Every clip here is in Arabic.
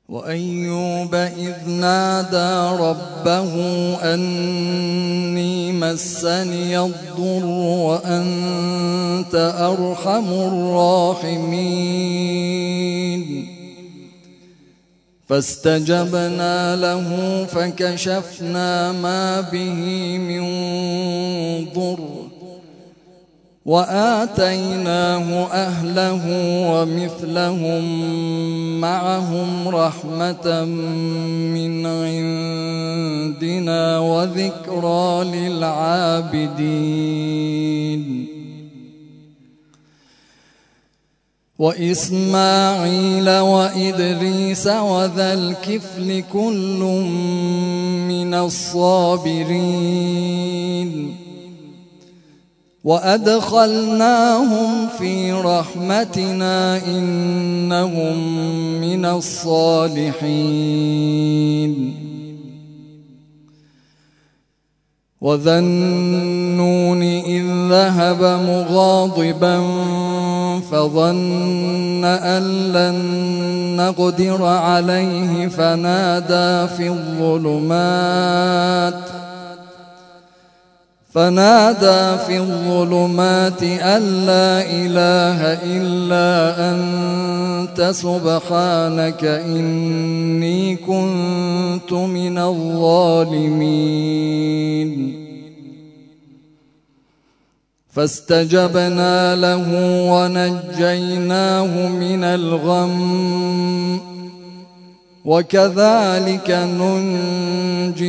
وأيوب إذ نادى ربه أني مسني الضر وأنت أرحم الراحمين فاستجبنا له فكشفنا ما به من ضر وآتيناه أهله ومثلهم معهم رحمة من عندنا وذكرى للعابدين وإسماعيل وإدريس وذا الكفل كل من الصابرين وأدخلناهم في رحمتنا إنهم من الصالحين وذا النون إذ ذهب مغاضبا فظن أن لن نقدر عليه فنادى في الظلمات أن لا إله إلا أنت سبحانك إني كنت من الظالمين فاستجبنا له ونجيناه من الغم وكذلك ننجي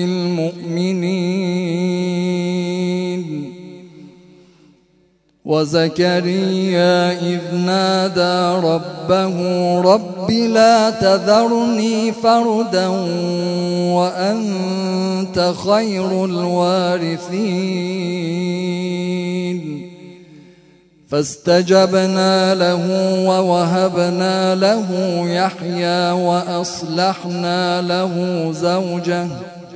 المؤمنين وزكريا إذ نادى ربه رب لا تذرني فردا وأنت خير الوارثين فاستجبنا له ووهبنا له يحيى وأصلحنا له زوجه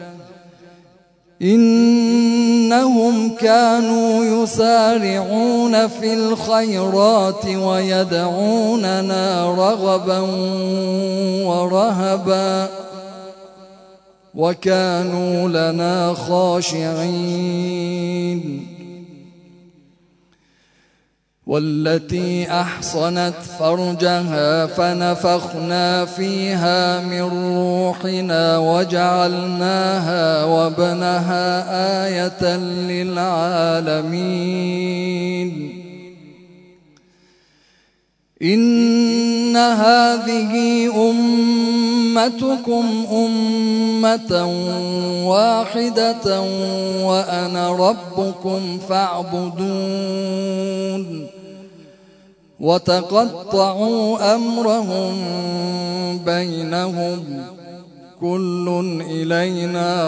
إنهم كانوا يسارعون في الخيرات ويدعوننا رغبا ورهبا وكانوا لنا خاشعين والتي أحصنت فرجها فنفخنا فيها من روحنا وجعلناها وابنها آية للعالمين إن هذه أمتكم أمة واحدة وأنا ربكم فاعبدون وتقطعوا أمرهم بينهم كل إلينا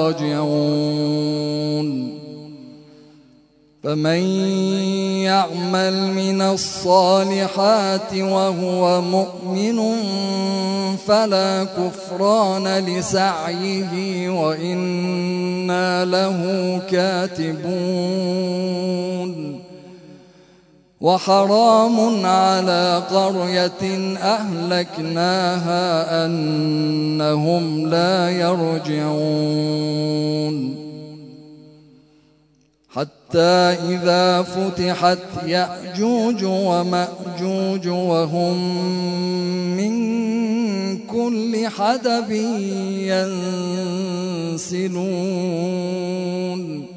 راجعون فمن يعمل من الصالحات وهو مؤمن فلا كفران لسعيه وإنا له كاتبون وحرام على قرية أهلكناها أنهم لا يرجعون حتى إذا فتحت يأجوج ومأجوج وهم من كل حدب ينسلون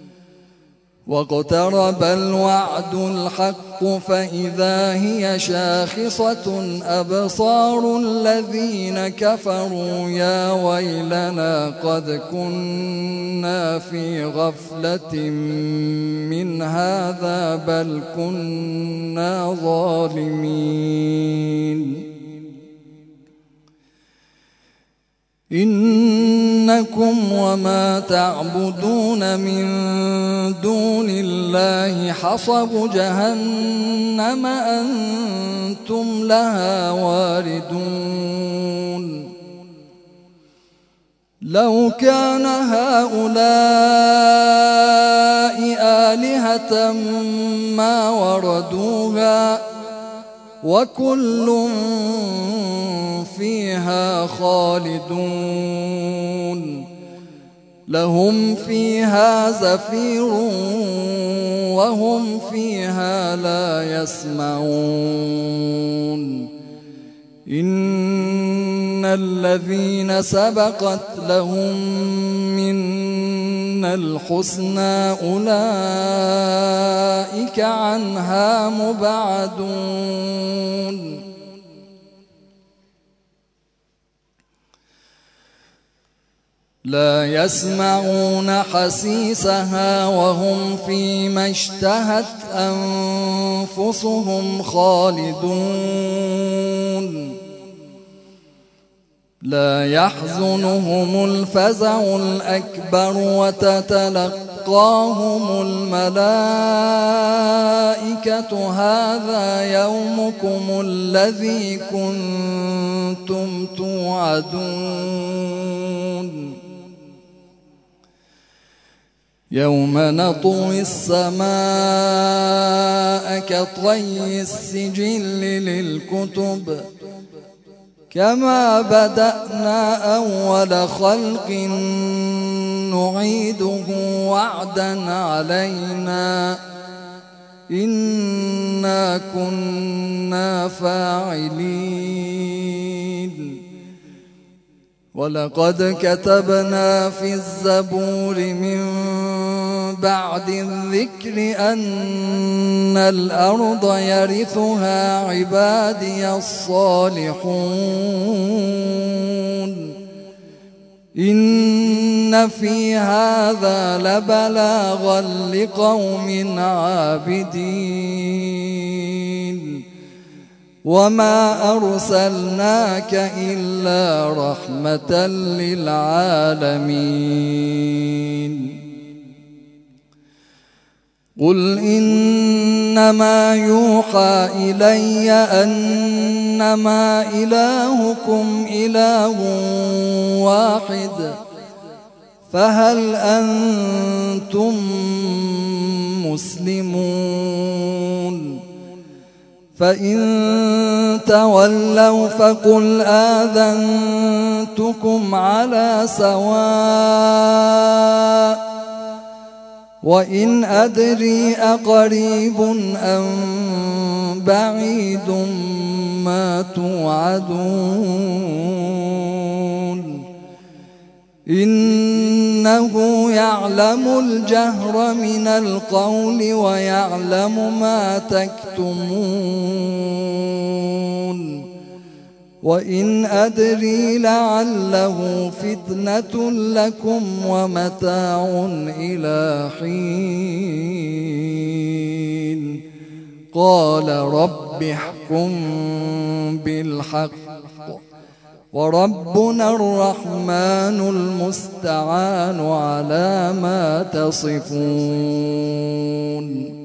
واقترب الوعد الحق فإذا هي شاخصة أبصار الذين كفروا يا ويلنا قد كنا في غفلة من هذا بل كنا ظالمين إنكم وما تعبدون من دون الله حصب جهنم أنتم لها واردون لو كان هؤلاء آلهة ما وردوها وكل فيها خالدون لهم فيها زفير وهم فيها لا يسمعون إن الذين سبقت لهم منا الحسنى أولئك عنها مبعدون لا يسمعون حسيسها وهم فيما اشتهت أنفسهم خالدون لا يحزنهم الفزع الأكبر وتتلقاهم الملائكة هذا يومكم الذي كنتم توعدون يوم نطوي السماء كطي السجل للكتب كما بدأنا أول خلق نعيده وعدا علينا إنا كنا فاعلين ولقد كتبنا في الزبور من بعد الذكر أن الأرض يرثها عبادي الصالحون إن في هذا لبلاغا لقوم عابدين وما أرسلناك إلا رحمة للعالمين قل إنما يوحى إلي أنما إلهكم إله واحد فهل أنتم مسلمون فإن تولوا فقل آذنتكم على سواء وإن أدري أقريب أم بعيد ما توعدون إنه يعلم الجهر من القول ويعلم ما تكتمون وإن أدري لعله فتنة لكم ومتاع إلى حين قال رب احكم بالحق وربنا الرحمن المستعان على ما تصفون